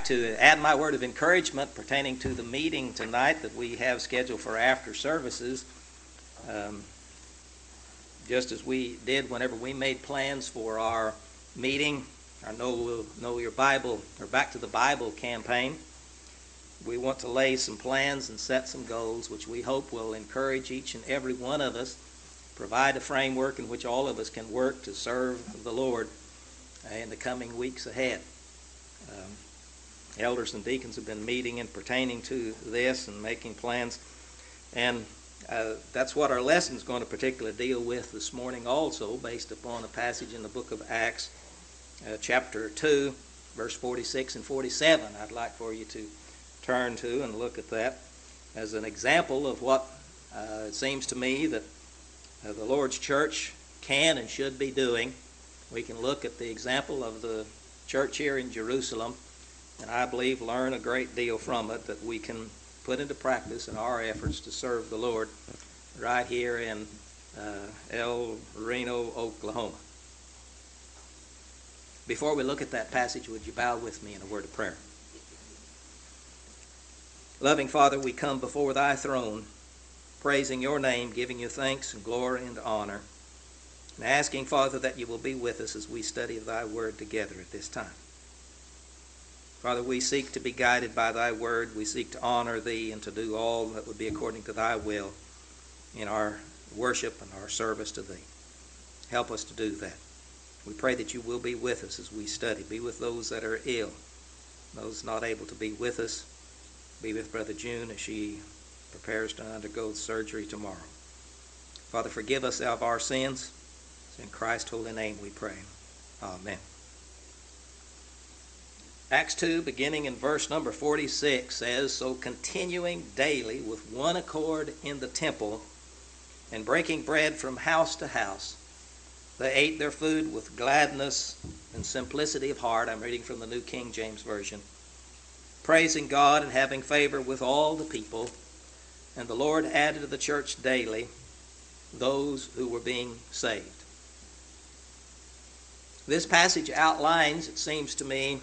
to add my word of encouragement pertaining to the meeting tonight that we have scheduled for after services. Just as we did whenever we made plans for our meeting, our Know Your Bible, or Back to the Bible campaign, we want to lay some plans and set some goals which we hope will encourage each and every one of us, provide a framework in which all of us can work to serve the Lord in the coming weeks ahead. Elders and deacons have been meeting and pertaining to this and making plans, and that's what our lesson is going to particularly deal with this morning also, based upon a passage in the book of Acts, chapter 2, verse 46 and 47. I'd like for you to turn to and look at that as an example of what it seems to me that the Lord's church can and should be doing. We can look at the example of the church here in Jerusalem, and I believe learn a great deal from it that we can put into practice in our efforts to serve the Lord right here in El Reno, Oklahoma. Before we look at that passage, would you bow with me in a word of prayer? Loving Father, we come before thy throne, praising your name, giving you thanks and glory and honor, and asking, Father, that you will be with us as we study thy word together at this time. Father, we seek to be guided by thy word. We seek to honor thee and to do all that would be according to thy will in our worship and our service to thee. Help us to do that. We pray that you will be with us as we study. Be with those that are ill, those not able to be with us. Be with Brother June as she prepares to undergo surgery tomorrow. Father, forgive us of our sins. It's in Christ's holy name we pray. Amen. Acts 2, beginning in verse number 46, says, "So continuing daily with one accord in the temple, and breaking bread from house to house, they ate their food with gladness and simplicity of heart." I'm reading from the New King James Version. "Praising God and having favor with all the people. And the Lord added to the church daily those who were being saved." This passage outlines, it seems to me,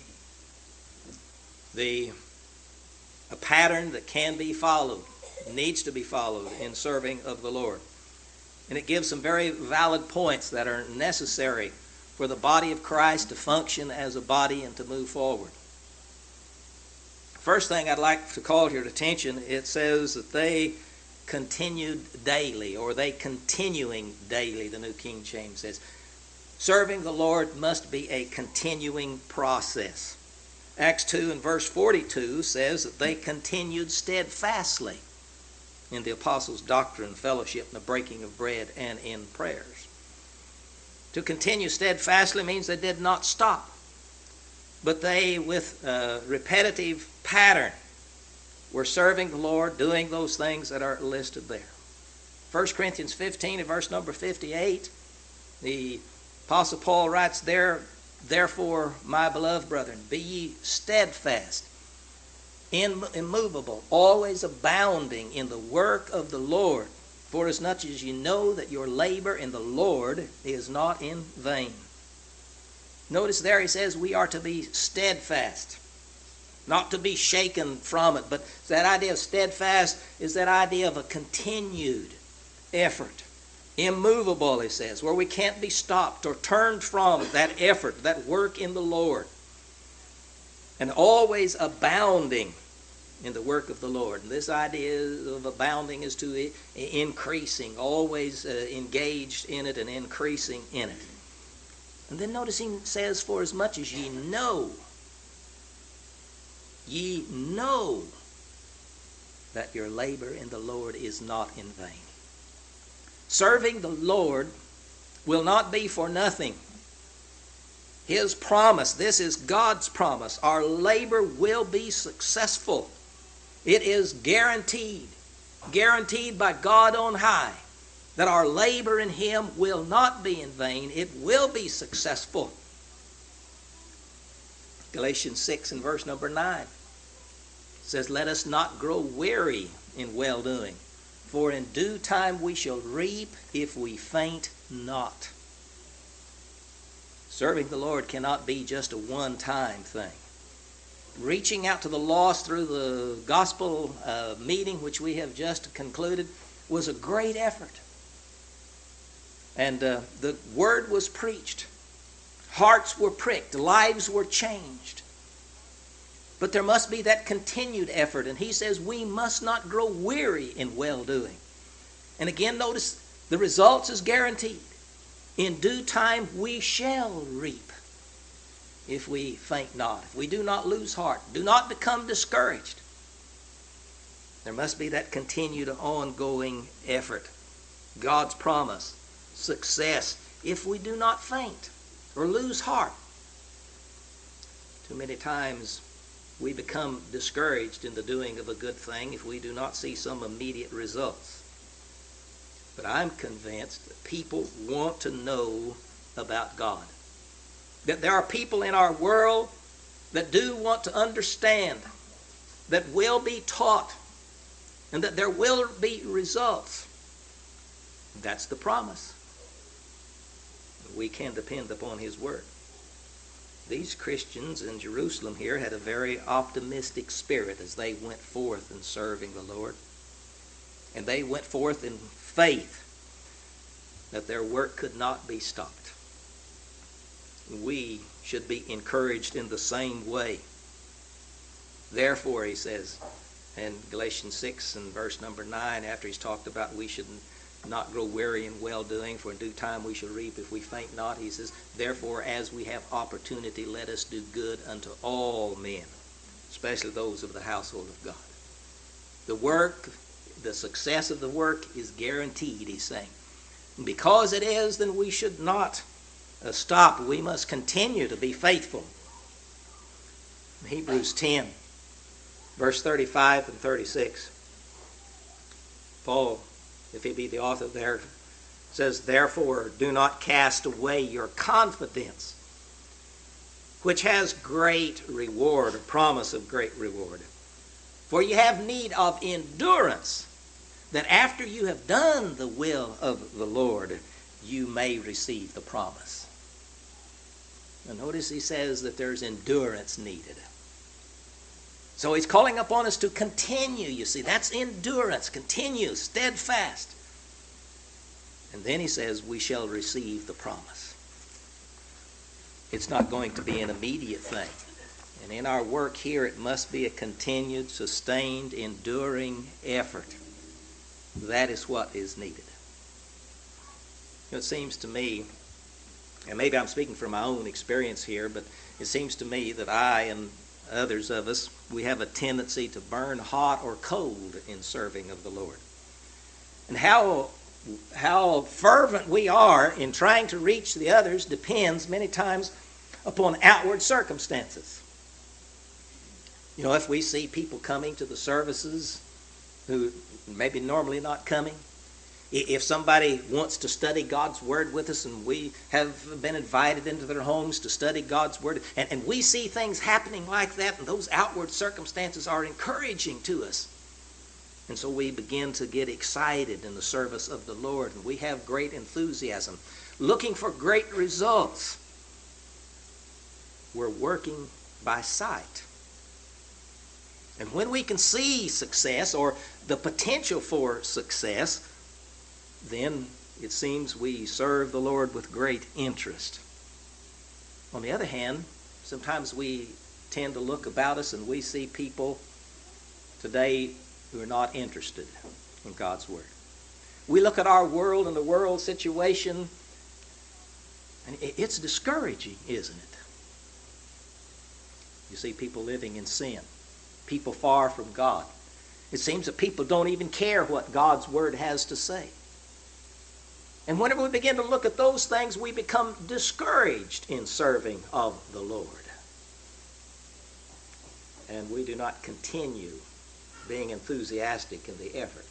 a pattern that can be followed, needs to be followed in serving of the Lord. And it gives some very valid points that are necessary for the body of Christ to function as a body and to move forward. First thing I'd like to call to your attention, it says that they continued daily, or they continuing daily, the New King James says. Serving the Lord must be a continuing process. Acts 2 and verse 42 says that they continued steadfastly in the apostles' doctrine, fellowship, and the breaking of bread, and in prayers. To continue steadfastly means they did not stop, but they, with a repetitive pattern, were serving the Lord, doing those things that are listed there. 1 Corinthians 15 and verse number 58, the Apostle Paul writes there, "Therefore, my beloved brethren, be ye steadfast, immovable, always abounding in the work of the Lord, for as much as you know that your labor in the Lord is not in vain." Notice there he says we are to be steadfast, not to be shaken from it, but that idea of steadfast is that idea of a continued effort. Immovable, he says, where we can't be stopped or turned from that effort, that work in the Lord. And always abounding in the work of the Lord. And this idea of abounding is to increasing, always engaged in it and increasing in it. And then notice he says, "For as much as ye know that your labor in the Lord is not in vain." Serving the Lord will not be for nothing. His promise, this is God's promise, our labor will be successful. It is guaranteed by God on high, that our labor in Him will not be in vain. It will be successful. Galatians 6 and verse number 9 says, "Let us not grow weary in well-doing, for in due time we shall reap if we faint not." Serving the Lord cannot be just a one-time thing. reaching out to the lost through the gospel meeting, which we have just concluded, was a great effort. And the word was preached. Hearts were pricked. Lives were changed. But there must be that continued effort. And he says we must not grow weary in well-doing. And again, notice the results is guaranteed. In due time we shall reap if we faint not, if we do not lose heart, do not become discouraged. There must be that continued ongoing effort. God's promise, success, if we do not faint or lose heart. Too many times we become discouraged in the doing of a good thing if we do not see some immediate results. But I'm convinced that people want to know about God. That there are people in our world that do want to understand, that will be taught, and that there will be results. That's the promise. We can depend upon his word. These Christians in Jerusalem here had a very optimistic spirit as they went forth in serving the Lord. And they went forth in faith that their work could not be stopped. We should be encouraged in the same way. Therefore, he says in Galatians 6 and verse number 9, after he's talked about we should not grow weary in well-doing, for in due time we shall reap if we faint not, he says, therefore, as we have opportunity, let us do good unto all men, especially those of the household of God. The work, the success of the work is guaranteed, he's saying. And because it is, then we should not stop. We must continue to be faithful. In Hebrews 10, verse 35 and 36, Paul, if he be the author there, says, therefore do not cast away your confidence, which has great reward, or promise of great reward. For you have need of endurance, that after you have done the will of the Lord, you may receive the promise. Now notice he says that there's endurance needed. So he's calling upon us to continue, you see. That's endurance. Continue, steadfast. And then he says we shall receive the promise. It's not going to be an immediate thing. And in our work here, it must be a continued, sustained, enduring effort. That is what is needed. It seems to me, and maybe I'm speaking from my own experience here, but it seems to me that I and others of us, we have a tendency to burn hot or cold in serving of the Lord. And how fervent we are in trying to reach the others depends many times upon outward circumstances. You know, if we see people coming to the services who maybe normally not coming, if somebody wants to study God's Word with us and we have been invited into their homes to study God's Word, and we see things happening like that, and those outward circumstances are encouraging to us. And so we begin to get excited in the service of the Lord, and we have great enthusiasm, looking for great results. We're working by sight. And when we can see success or the potential for success, then it seems we serve the Lord with great interest. On the other hand, sometimes we tend to look about us and we see people today who are not interested in God's Word. We look at our world and the world situation, and it's discouraging, isn't it? You see people living in sin, people far from God. It seems that people don't even care what God's Word has to say. And whenever we begin to look at those things, we become discouraged in serving of the Lord. And we do not continue being enthusiastic in the effort.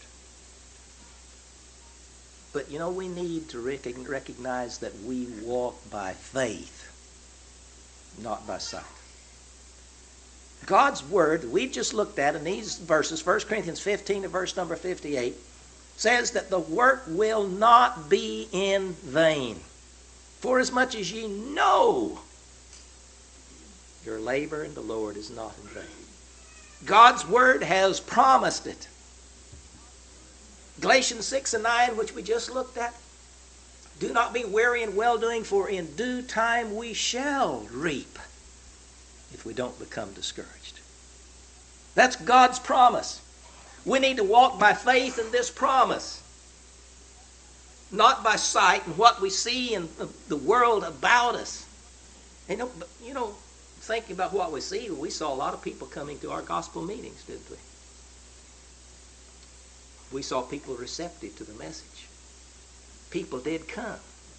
But you know, we need to recognize that we walk by faith, not by sight. God's Word, we've just looked at in these verses, 1 Corinthians 15 and verse number 58, says that the work will not be in vain. For as much as ye know Your labor in the Lord is not in vain. God's word has promised it. Galatians 6 and 9, which we just looked at. Do not be weary in well-doing, for in due time we shall reap if we don't become discouraged. That's God's promise. We need to walk by faith in this promise, not by sight and what we see in the world about us. Thinking about what we see, we saw a lot of people coming to our gospel meetings, didn't we? We saw people receptive to the message. People did come.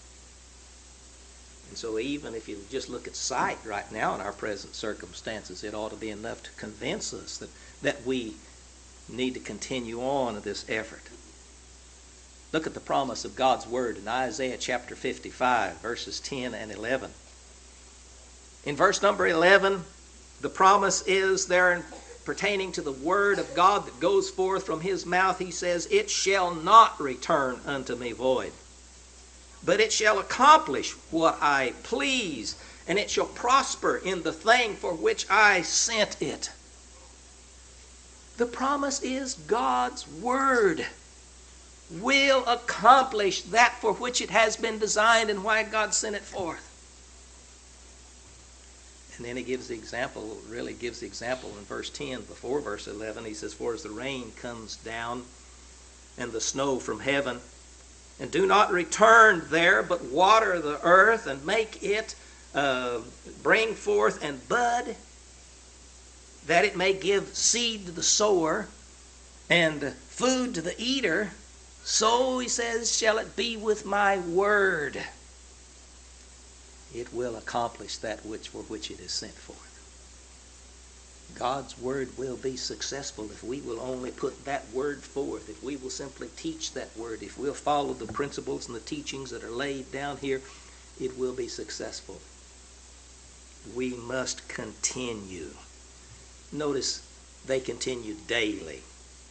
And so even if you just look at sight right now in our present circumstances, it ought to be enough to convince us that we need to continue on this effort. Look at the promise of God's word in Isaiah chapter 55, verses 10 and 11. In verse number 11, the promise is there pertaining to the word of God that goes forth from his mouth. He says, "It shall not return unto me void, but it shall accomplish what I please, and it shall prosper in the thing for which I sent it." The promise is God's word will accomplish that for which it has been designed and why God sent it forth. And then he gives the example in verse 10 before verse 11. He says, "For as the rain comes down and the snow from heaven, and do not return there, but water the earth and make it bring forth and bud, that it may give seed to the sower and food to the eater, so," he says, "shall it be with my word. It will accomplish that for which it is sent forth." God's word will be successful if we will only put that word forth, if we will simply teach that word, if we'll follow the principles and the teachings that are laid down here, it will be successful. We must continue. Notice they continue daily.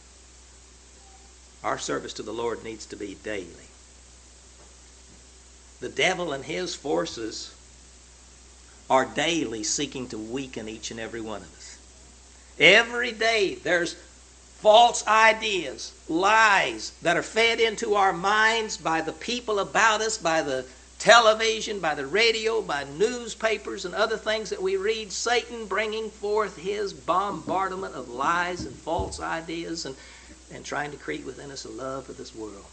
Our service to the Lord needs to be daily. The devil and his forces are daily seeking to weaken each and every one of us. Every day there's false ideas, lies that are fed into our minds by the people about us, by the television, by the radio, by newspapers and other things that we read. Satan bringing forth his bombardment of lies and false ideas and trying to create within us a love for this world.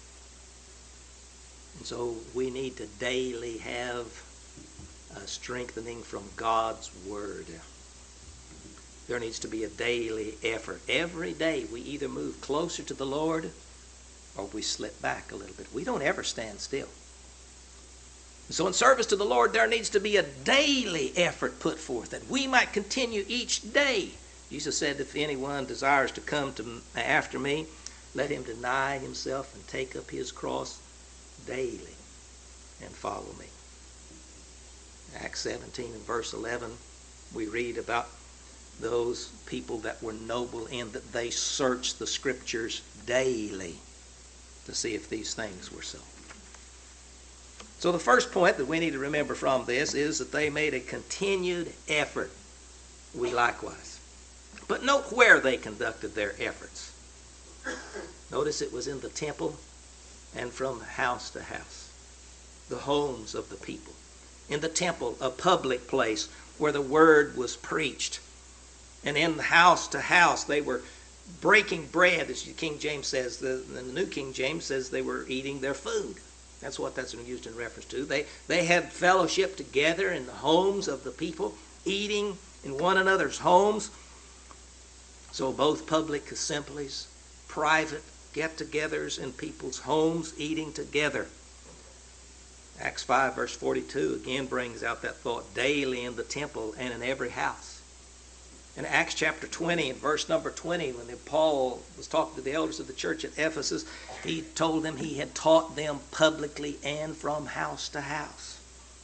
And so we need to daily have a strengthening from God's word. There needs to be a daily effort. Every day we either move closer to the Lord or we slip back a little bit. We don't ever stand still. So in service to the Lord, there needs to be a daily effort put forth that we might continue each day. Jesus said, "If anyone desires to come after me, let him deny himself and take up his cross daily and follow me." Acts 17 and verse 11, we read about those people that were noble in that they searched the scriptures daily to see if these things were so. So the first point that we need to remember from this is that they made a continued effort. We likewise. But note where they conducted their efforts. Notice it was in the temple and from house to house. The homes of the people. In the temple, a public place where the word was preached. And in house to house, they were breaking bread, as King James says. The New King James says they were eating their food. That's what that's used in reference to. They had fellowship together in the homes of the people, eating in one another's homes. So both public assemblies, private get-togethers in people's homes, eating together. Acts 5 verse 42 again brings out that thought, daily in the temple and in every house. In Acts chapter 20 and verse number 20, when Paul was talking to the elders of the church at Ephesus, he told them he had taught them publicly and from house to house.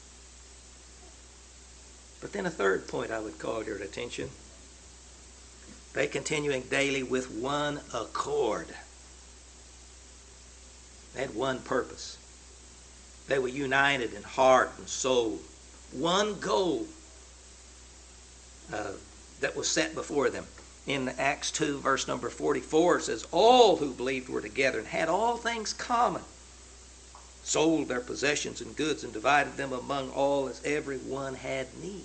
But then a third point I would call your attention. They continuing daily with one accord. They had one purpose. They were united in heart and soul. One goal. that was set before them. In Acts 2, verse number 44, it says, all who believed were together and had all things common, sold their possessions and goods and divided them among all as every one had need.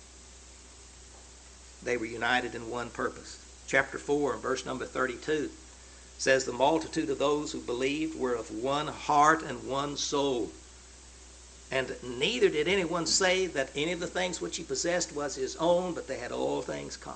They were united in one purpose. Chapter 4, verse number 32, says, the multitude of those who believed were of one heart and one soul. And neither did anyone say that any of the things which he possessed was his own, but they had all things common.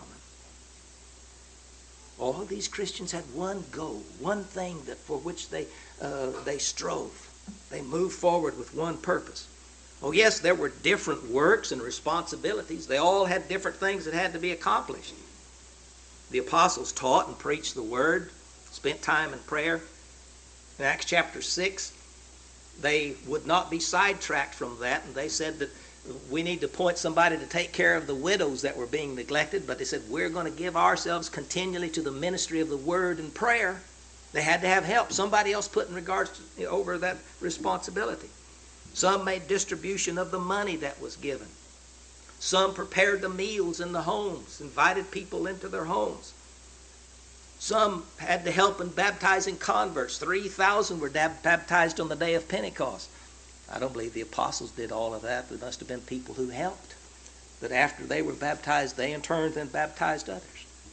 All of these Christians had one goal, one thing that for which they strove. They moved forward with one purpose. Oh yes, there were different works and responsibilities. They all had different things that had to be accomplished. The apostles taught and preached the word, spent time in prayer. In Acts chapter 6, they would not be sidetracked from that, and they said that we need to appoint somebody to take care of the widows that were being neglected, but they said we're going to give ourselves continually to the ministry of the word and prayer. They had to have help. Somebody else put in regards to, over that responsibility. Some made distribution of the money that was given. Some prepared the meals in the homes, invited people into their homes. Some had to help in baptizing converts. 3,000 were baptized on the day of Pentecost. I don't believe the apostles did all of that. There must have been people who helped. That after they were baptized, they in turn then baptized others.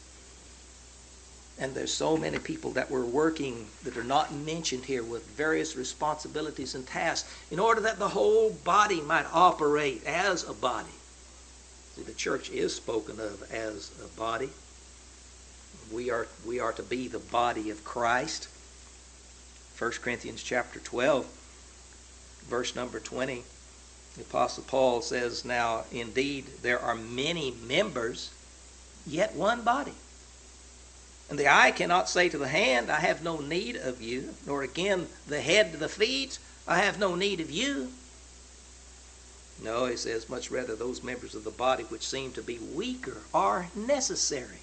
And there's so many people that were working that are not mentioned here with various responsibilities and tasks in order that the whole body might operate as a body. See, the church is spoken of as a body. We are to be the body of Christ. 1 Corinthians chapter 12, verse number 20, the Apostle Paul says, now indeed there are many members, yet one body. And the eye cannot say to the hand, I have no need of you, nor again the head to the feet, I have no need of you. No, he says, much rather those members of the body which seem to be weaker are necessary.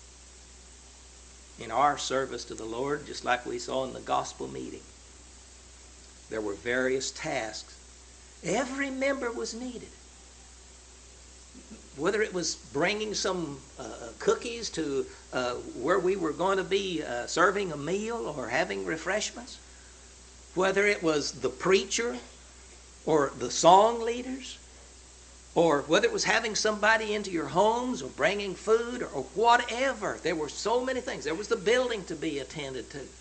In our service to the Lord, just like we saw in the gospel meeting, there were various tasks. Every member was needed. Whether it was bringing some cookies to where we were going to be serving a meal or having refreshments, whether it was the preacher or the song leaders, or whether it was having somebody into your homes or bringing food or whatever. There were so many things. There was the building to be attended to.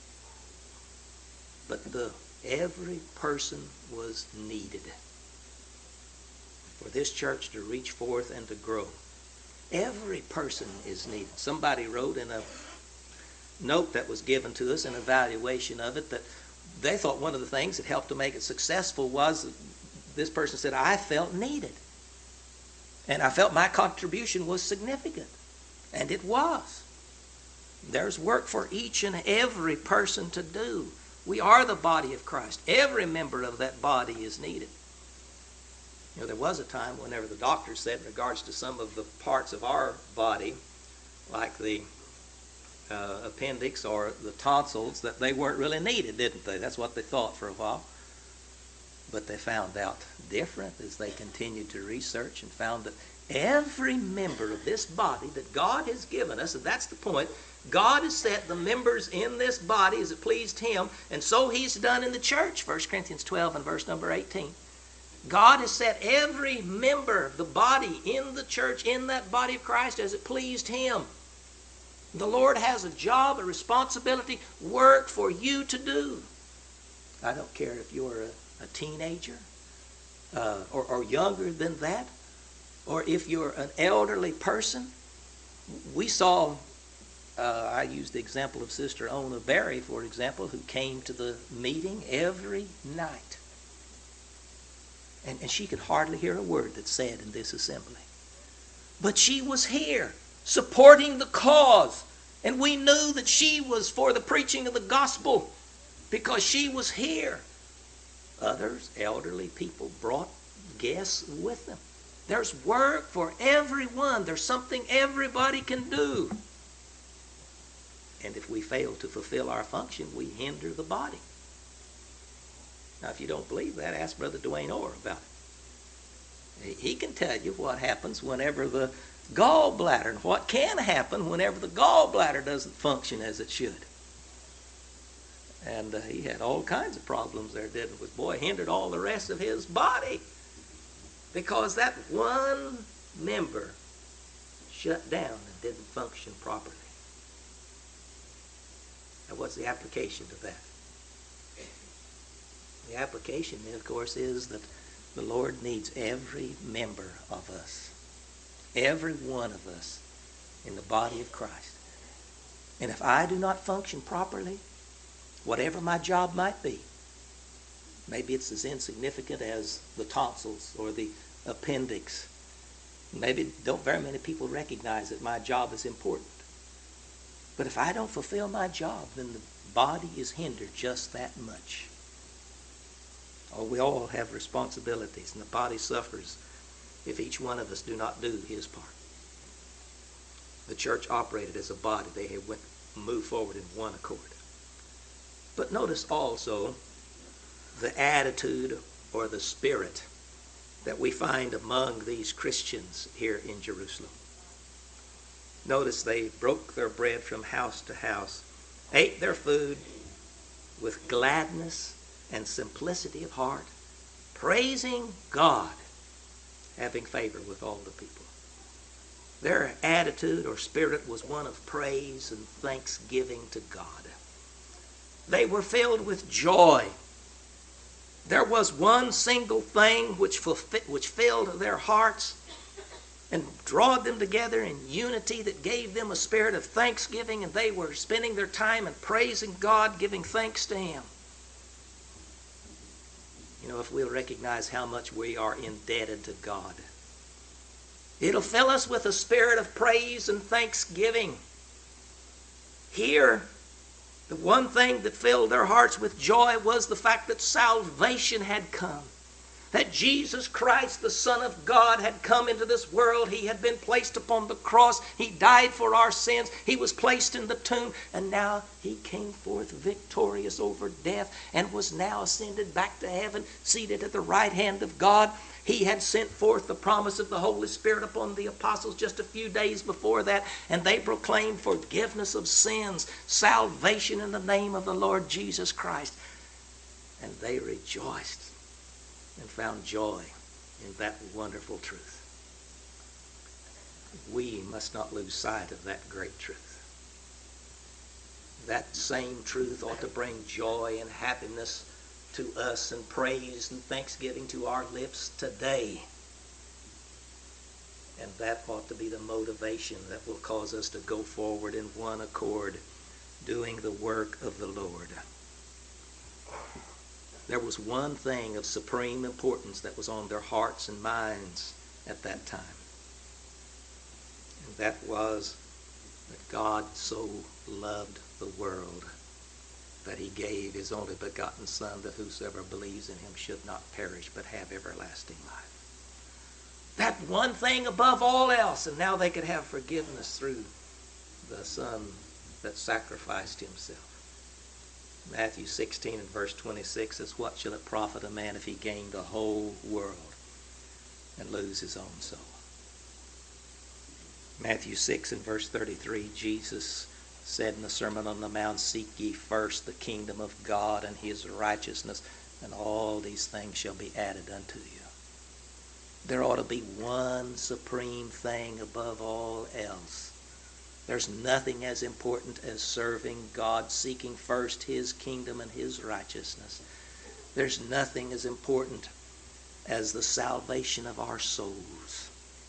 But every person was needed for this church to reach forth and to grow. Every person is needed. Somebody wrote in a note that was given to us, an evaluation of it, that they thought one of the things that helped to make it successful was, this person said, I felt needed. And I felt my contribution was significant. And it was. There's work for each and every person to do. We are the body of Christ. Every member of that body is needed. You know, there was a time whenever the doctors said in regards to some of the parts of our body, like the appendix or the tonsils, that they weren't really needed, didn't they? That's what they thought for a while. But they found out different as they continued to research and found that every member of this body that God has given us, and that's the point, God has set the members in this body as it pleased Him, and so He's done in the church, 1 Corinthians 12 and verse number 18. God has set every member of the body in the church, in that body of Christ, as it pleased Him. The Lord has a job, a responsibility, work for you to do. I don't care if you're a teenager or younger than that, or if you're an elderly person. We saw, I used the example of Sister Ona Berry, for example, who came to the meeting every night. And she could hardly hear a word that's said in this assembly. But she was here, supporting the cause. And we knew that she was for the preaching of the gospel because she was here. Others, elderly people, brought guests with them. There's work for everyone. There's something everybody can do. And if we fail to fulfill our function, we hinder the body. Now, if you don't believe that, ask Brother Dwayne Orr about it. He can tell you what happens whenever the gallbladder and what can happen whenever the gallbladder doesn't function as it should. And he had all kinds of problems there, didn't he? Boy, hindered all the rest of his body because that one member shut down and didn't function properly. Now, what's the application to that? The application, of course, is that the Lord needs every member of us, every one of us in the body of Christ. And if I do not function properly, whatever my job might be, maybe it's as insignificant as the tonsils or the appendix. Maybe don't very many people recognize that my job is important. But if I don't fulfill my job, then the body is hindered just that much. Oh, we all have responsibilities, and the body suffers if each one of us do not do his part. The church operated as a body. They had moved forward in one accord. But notice also the attitude or the spirit that we find among these Christians here in Jerusalem. Notice they broke their bread from house to house, ate their food with gladness and simplicity of heart, praising God, having favor with all the people. Their attitude or spirit was one of praise and thanksgiving to God. They were filled with joy. There was one single thing which filled their hearts and drawed them together in unity that gave them a spirit of thanksgiving, and they were spending their time in praising God, giving thanks to Him. You know, if we'll recognize how much we are indebted to God, it'll fill us with a spirit of praise and thanksgiving. Here, the one thing that filled their hearts with joy was the fact that salvation had come. That Jesus Christ, the Son of God, had come into this world. He had been placed upon the cross. He died for our sins. He was placed in the tomb. And now He came forth victorious over death and was now ascended back to heaven, seated at the right hand of God. He had sent forth the promise of the Holy Spirit upon the apostles just a few days before that, and they proclaimed forgiveness of sins, salvation in the name of the Lord Jesus Christ. And they rejoiced and found joy in that wonderful truth. We must not lose sight of that great truth. That same truth ought to bring joy and happiness to us and praise and thanksgiving to our lips today. And that ought to be the motivation that will cause us to go forward in one accord, doing the work of the Lord. There was one thing of supreme importance that was on their hearts and minds at that time. And that was that God so loved the world that He gave His only begotten Son, that whosoever believes in Him should not perish but have everlasting life. That one thing above all else, and now they could have forgiveness through the Son that sacrificed Himself. Matthew 16 and verse 26 says, "What shall it profit a man if he gain the whole world and lose his own soul?" Matthew 6 and verse 33, Jesus said in the Sermon on the Mount, "Seek ye first the kingdom of God and His righteousness, and all these things shall be added unto you." There ought to be one supreme thing above all else. There's nothing as important as serving God, seeking first His kingdom and His righteousness. There's nothing as important as the salvation of our souls.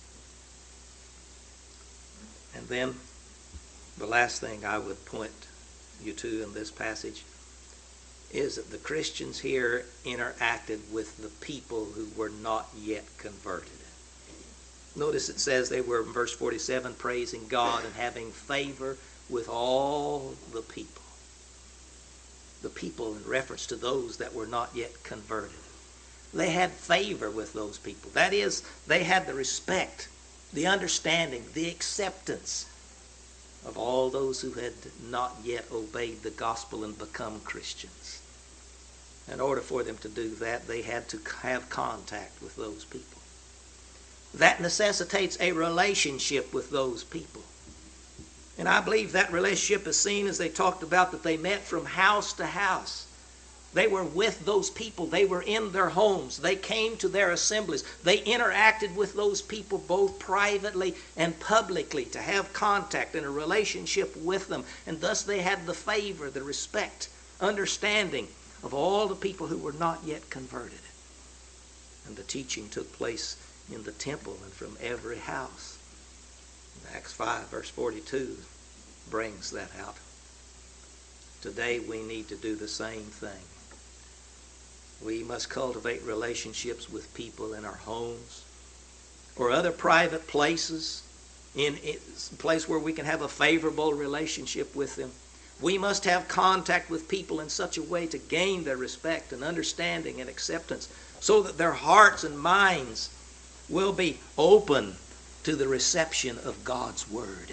And then the last thing I would point you to in this passage is that the Christians here interacted with the people who were not yet converted. Notice it says they were, in verse 47, praising God and having favor with all the people. The people in reference to those that were not yet converted. They had favor with those people. That is, they had the respect, the understanding, the acceptance of all those who had not yet obeyed the gospel and become Christians. In order for them to do that, they had to have contact with those people. that necessitates a relationship with those people. And I believe that relationship is seen, as they talked about, that they met from house to house. They were with those people. They were in their homes. They came to their assemblies. They interacted with those people both privately and publicly to have contact and a relationship with them. And thus they had the favor, the respect, understanding of all the people who were not yet converted. And the teaching took place in the temple and from every house. Acts 5 verse 42 brings that out. Today we need to do the same thing. We must cultivate relationships with people in our homes or other private places, in a place where we can have a favorable relationship with them. We must have contact with people in such a way to gain their respect and understanding and acceptance, so that their hearts and minds will be open to the reception of God's Word.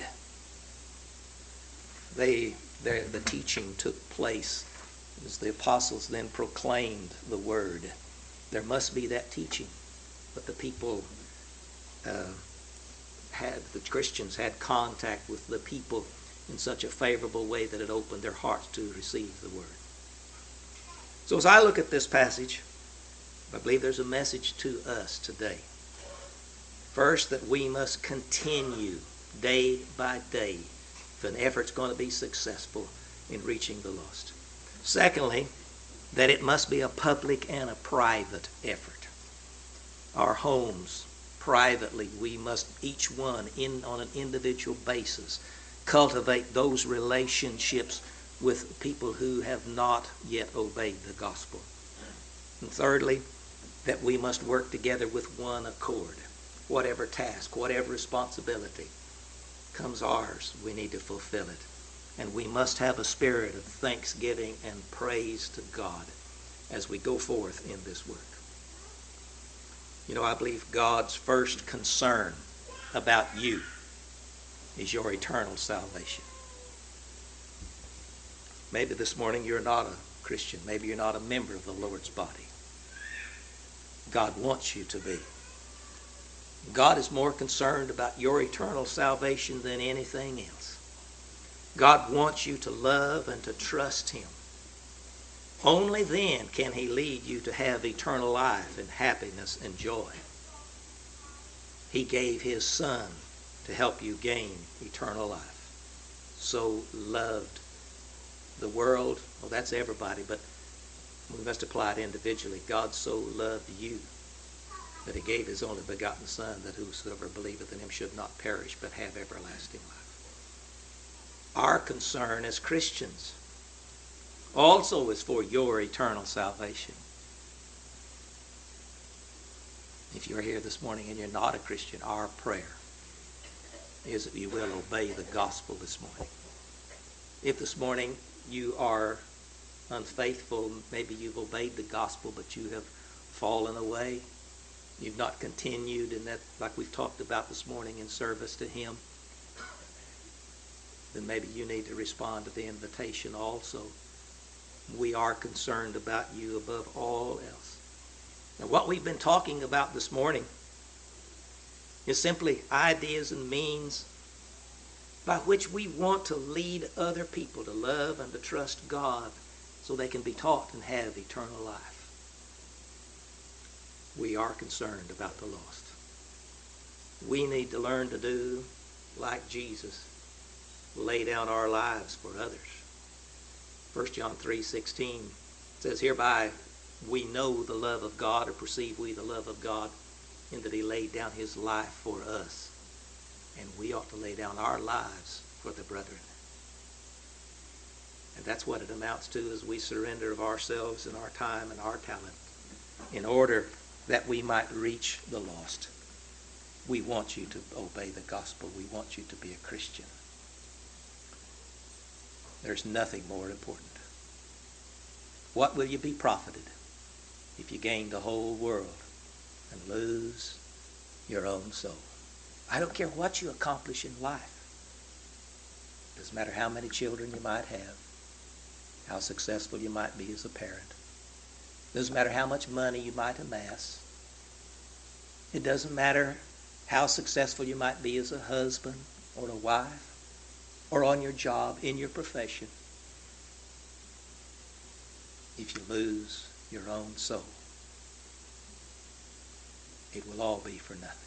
The teaching took place as the apostles then proclaimed the Word. There must be that teaching. But the people the Christians had contact with the people in such a favorable way that it opened their hearts to receive the Word. So as I look at this passage, I believe there's a message to us today. First, that we must continue day by day if an effort's going to be successful in reaching the lost. Secondly, that it must be a public and a private effort. Our homes, privately, we must each one on an individual basis cultivate those relationships with people who have not yet obeyed the gospel. And thirdly, that we must work together with one accord. Whatever task, whatever responsibility comes ours, we need to fulfill it. And we must have a spirit of thanksgiving and praise to God as we go forth in this work. You know, I believe God's first concern about you is your eternal salvation. Maybe this morning you're not a Christian. Maybe you're not a member of the Lord's body. God wants you to be. God is more concerned about your eternal salvation than anything else. God wants you to love and to trust Him. Only then can He lead you to have eternal life and happiness and joy. He gave His Son to help you gain eternal life. So loved the world. Well, that's everybody, but we must apply it individually. God so loved you that He gave His only begotten Son, that whosoever believeth in Him should not perish but have everlasting life. Our concern as Christians also is for your eternal salvation. If you're here this morning and you're not a Christian, our prayer is that you will obey the gospel this morning. If this morning you are unfaithful, maybe you've obeyed the gospel but you have fallen away, you've not continued in that, like we've talked about this morning, in service to Him, then maybe you need to respond to the invitation also. We are concerned about you above all else. Now, what we've been talking about this morning is simply ideas and means by which we want to lead other people to love and to trust God so they can be taught and have eternal life. We are concerned about the lost. We need to learn to do like Jesus, lay down our lives for others. 1 John 3:16 says, "Hereby we know the love of God, or perceive we the love of God, in that He laid down His life for us." And we ought to lay down our lives for the brethren. And that's what it amounts to, as we surrender of ourselves and our time and our talent in order that we might reach the lost. We want you to obey the gospel. We want you to be a Christian. There's nothing more important. What will you be profited if you gain the whole world and lose your own soul? I don't care what you accomplish in life. It doesn't matter how many children you might have, how successful you might be as a parent. It doesn't matter how much money you might amass. It doesn't matter how successful you might be as a husband or a wife or on your job, in your profession, if you lose your own soul, it will all be for nothing.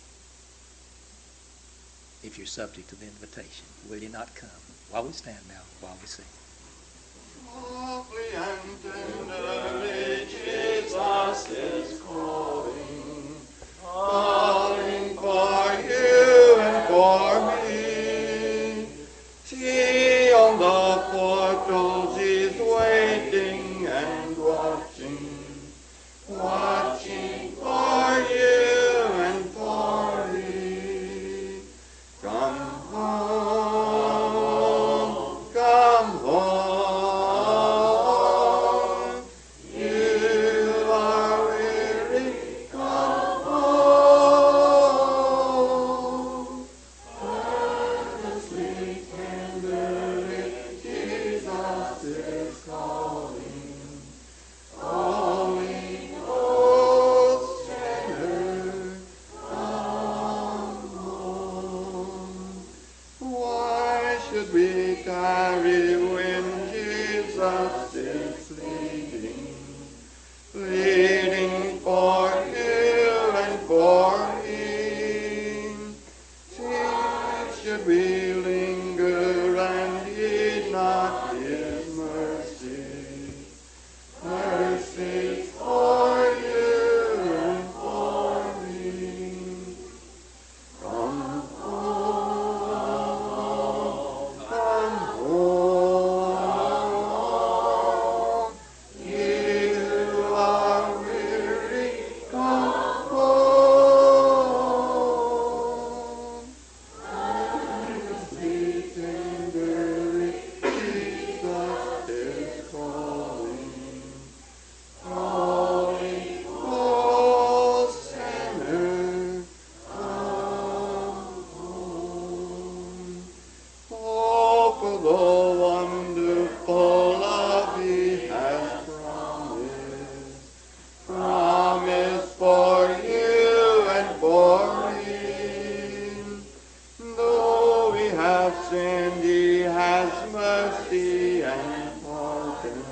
If you're subject to the invitation, will you not come? While we stand now, while we sing. Softly and tenderly Jesus is calling, calling for you and for me. See on the portals he's waiting and watching, watching for you and for me. Come home, come home. You are weary, come home. Earnestly, tenderly, Jesus is calling, calling, oh sinner, come home. Why should we tarry when Jesus is leading, leading for you and for me? Why should we linger and heed not his mercy? Mercy for you and for me. Come home, come home. You are weary, come home. Earnestly, tenderly, Jesus is calling, calling, oh sinner, come home. Oh, for the wonderful love he has promised for you and for me. Though we have sinned, he has mercy and pardon,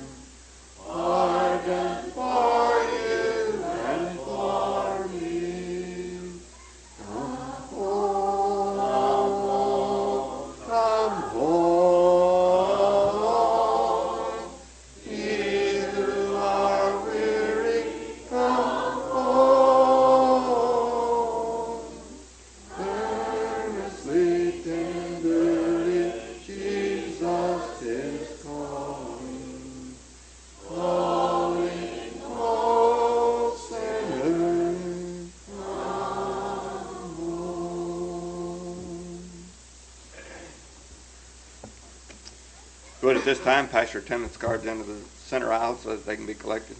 pardon for you and for me. Come home, come home. You are weary, come home. Earnestly, tenderly, Jesus is calling, calling, oh sinner, come home. Good. At this time, pass your attendance cards into the center aisle so that they can be collected.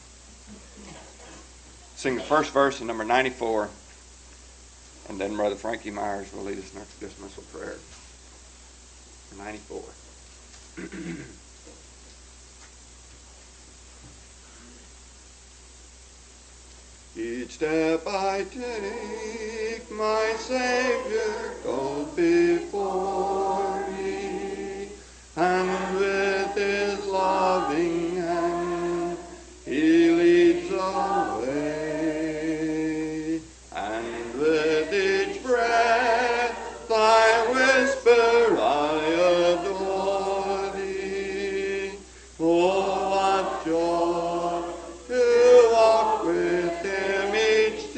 Sing the first verse of number 94, and then Brother Frankie Myers will lead us in our dismissal prayer. 94. Each step I take, my Savior goes before me, and with his loving hand he leads the way. And with each breath I whisper, I adore thee. Oh, what joy to walk with him each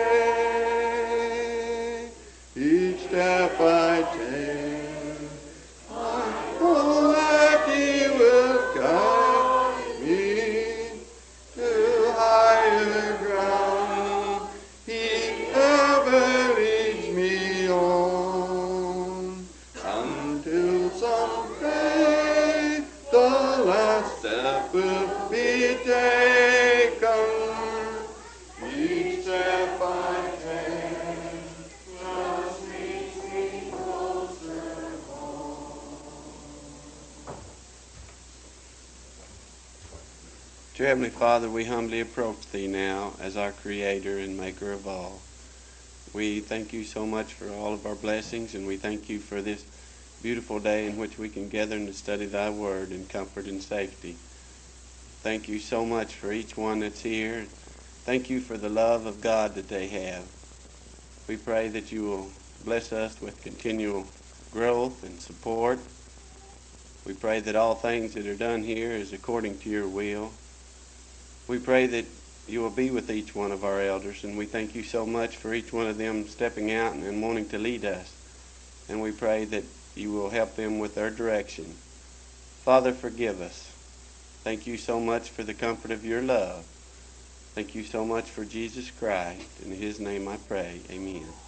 day. Each step I take, I know that he will guide me to higher ground. He ever leads me on until someday the last step will be taken. Each step I take just leads me closer home. Dear Heavenly Father, we humbly approach Thee now as our Creator and Maker of all. We thank you so much for all of our blessings, and we thank you for this beautiful day in which we can gather and study thy word in comfort and safety. Thank you so much for each one that's here. Thank you for the love of God that they have. We pray that you will bless us with continual growth and support. We pray that all things that are done here is according to your will. We pray that you will be with each one of our elders, and we thank you so much for each one of them stepping out and wanting to lead us. And we pray that you will help them with their direction. Father, forgive us. Thank you so much for the comfort of your love. Thank you so much for Jesus Christ. In his name I pray. Amen.